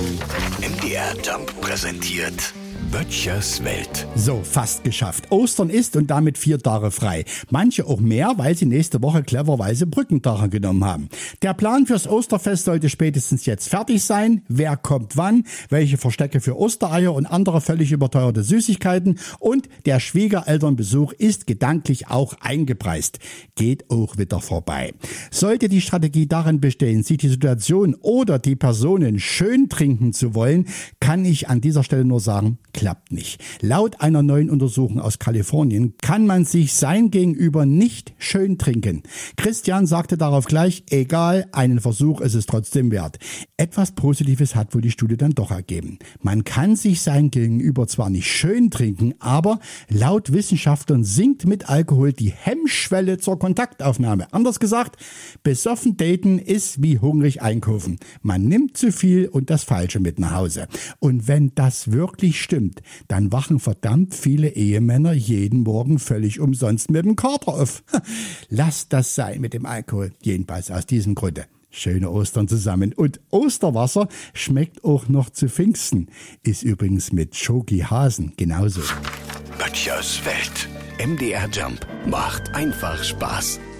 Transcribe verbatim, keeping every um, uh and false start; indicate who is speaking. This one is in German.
Speaker 1: M D R Jump präsentiert Böttchers Welt.
Speaker 2: So, fast geschafft. Ostern ist und damit vier Tage frei. Manche auch mehr, weil sie nächste Woche cleverweise Brückentage genommen haben. Der Plan fürs Osterfest sollte spätestens jetzt fertig sein. Wer kommt wann, welche Verstecke für Ostereier und andere völlig überteuerte Süßigkeiten und der Schwiegerelternbesuch ist gedanklich auch eingepreist. Geht auch wieder vorbei. Sollte die Strategie darin bestehen, sich die Situation oder die Personen schön trinken zu wollen, kann ich an dieser Stelle nur sagen, klappt nicht. Laut einer neuen Untersuchung aus Kalifornien kann man sich sein Gegenüber nicht schön trinken. Christian sagte darauf gleich, egal, einen Versuch ist es trotzdem wert. Etwas Positives hat wohl die Studie dann doch ergeben. Man kann sich sein Gegenüber zwar nicht schön trinken, aber laut Wissenschaftlern sinkt mit Alkohol die Hemmschwelle zur Kontaktaufnahme. Anders gesagt, besoffen daten ist wie hungrig einkaufen. Man nimmt zu viel und das Falsche mit nach Hause. Und wenn das wirklich stimmt, dann wachen verdammt viele Ehemänner jeden Morgen völlig umsonst mit dem Kater auf. Lasst das sein mit dem Alkohol, jedenfalls aus diesem Grunde. Schöne Ostern zusammen. Und Osterwasser schmeckt auch noch zu Pfingsten. Ist übrigens mit Schoki-Hasen genauso.
Speaker 1: Böttchers Welt. M D R Jump macht einfach Spaß.